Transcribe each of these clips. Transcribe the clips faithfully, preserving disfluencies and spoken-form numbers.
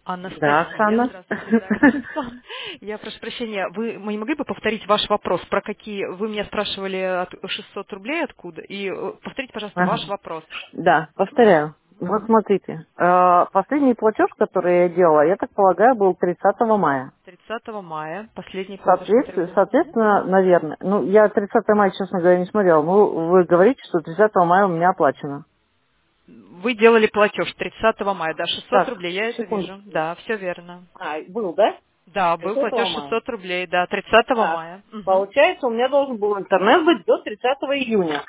Да, Анастасия, Оксана. здравствуйте, да, Оксана. Я прошу прощения, вы мы не могли бы повторить ваш вопрос, про какие, вы меня спрашивали от шестьсот рублей откуда, и э, повторите, пожалуйста, Ага. ваш вопрос. Да, повторяю. Вот смотрите, э, последний платеж, который я делала, я так полагаю, был тридцатого мая. тридцатого мая, последний платеж, который Соответственно, был. соответственно, наверное, ну, я тридцатого мая, честно говоря, не смотрела. Ну, вы говорите, что тридцатого мая у меня оплачено. Вы делали платеж тридцатого мая, да, шестьсот Так, рублей, я это вижу. секундочку. Да, все верно. А, был, да? Да, был тридцатого платеж мая. шестьсот рублей, да, тридцатого Так, мая. Мгм. получается, у меня должен был интернет быть до тридцатого июня.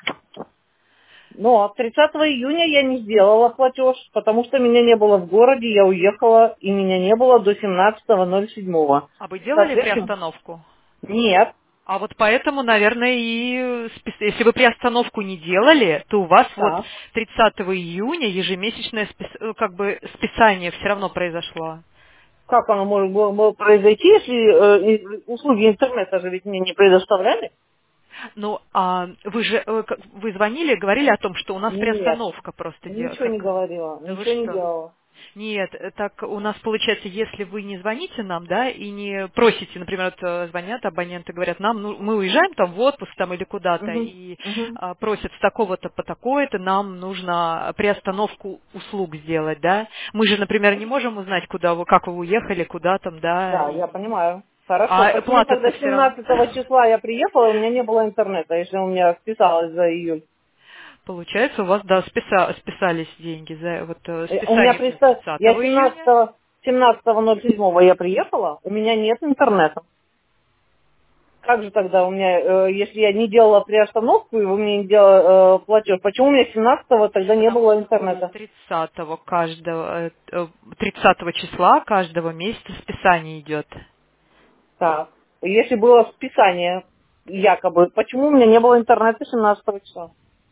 Но тридцатого июня я не сделала платеж, потому что меня не было в городе, я уехала, и меня не было до семнадцатого ноль седьмого. А вы делали Соответственно, приостановку? нет. А вот поэтому, наверное, и спис- если вы приостановку не делали, то у вас вот Так. тридцатого июня ежемесячное спис- э, как бы списание все равно произошло. Как оно может было, было произойти, если э, и- услуги интернета же ведь мне не предоставляли? Ну, а вы же э, как- вы звонили, говорили о том, что у нас Нет. приостановка просто делает. Ничего не Как... говорила, Да вы ничего не что? делала. Нет, э, так у нас получается, если вы не звоните нам, да, и не просите, например, вот, э, звонят абоненты, говорят, нам, ну, мы уезжаем там в отпуск там или куда-то, Угу, и угу. а, просят с такого-то по такое-то, нам нужно приостановку услуг сделать, да. Мы же, например, не можем узнать, куда вы, как вы уехали, куда там, да, Да, я и... понимаю. Хорошо. А Почему тогда плата-то все равно. семнадцатого числа я приехала, и у меня не было интернета, если у меня списалось за июль? Получается, у вас, да, списа- списались деньги за вот э, Э, У меня списание представь, я тридцатого июня. семнадцатого, семнадцатого ноль седьмого я приехала, у меня нет интернета. Как же тогда у меня, э, если я не делала приостановку, и вы мне не делали э, платеж, почему у меня семнадцатого тогда не Потому было что у нас интернета? тридцатого каждого, э, э, тридцатого числа каждого месяца списание идет. Так, если было списание, якобы, почему у меня не было интернета семнадцатого числа?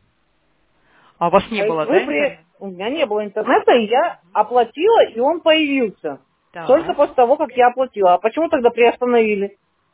А у вас не То есть было, вы да, при... интернет? У меня не было интернета, и я оплатила, и он появился. Только Так. после того, как я оплатила. А почему тогда приостановили?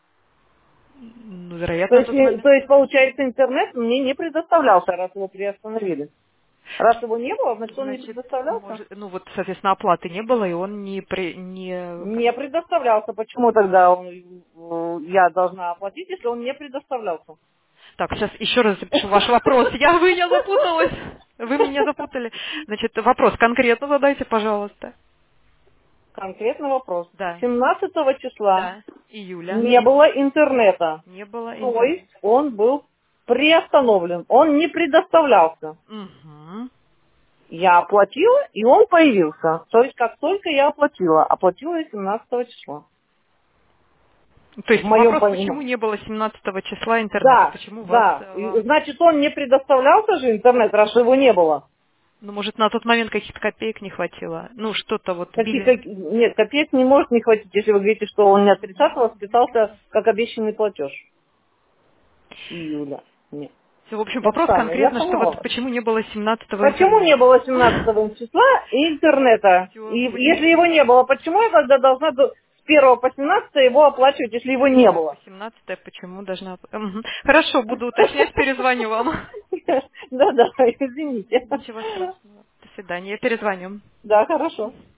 Ну, То вероятно, на есть, тот э, момент. то есть, получается, интернет мне не предоставлялся, раз его приостановили. Раз его не было, значит, он не Значит, предоставлялся? может, ну вот, соответственно, оплаты не было, и он не, при, не как Не бы... предоставлялся. Почему тогда он, э, я должна оплатить, если он не предоставлялся? Так, сейчас еще раз запишу ваш вопрос. Я, вы, я запуталась. Вы меня запутали. Значит, вопрос конкретно задайте, пожалуйста. Конкретный вопрос. Да, семнадцатого числа да, июля. не было интернета. Не было То интернета. есть он был приостановлен. Он не предоставлялся. Угу. Я оплатила, и он появился. То есть как только я оплатила, оплатила я семнадцатого числа. То В есть моем вопрос, почему понимании. не было семнадцатого числа интернета? Да, Почему вас да. э, И, вам... значит, он не предоставлялся же интернет, раз его не было. Ну, может, на тот момент каких-то копеек не хватило? Ну, что-то вот Какие, били... как- нет, копеек не может не хватить, если вы говорите, что он у меня тридцатого списался как обещанный платеж. Июля. Нет. В общем, вопрос Оксана, я конкретно, что поняла вот вас. почему не было семнадцатого Почему не интернета? было семнадцатого числа и интернета? Всё, И будем если его не было, почему я тогда должна до- с первого по семнадцатое его оплачивать, если его не первое по было? семнадцатое, почему должна... Мгм. Хорошо, буду уточнять, перезвоню вам. Да-да, извините. Ничего страшного. До свидания, я перезвоню. Да, хорошо.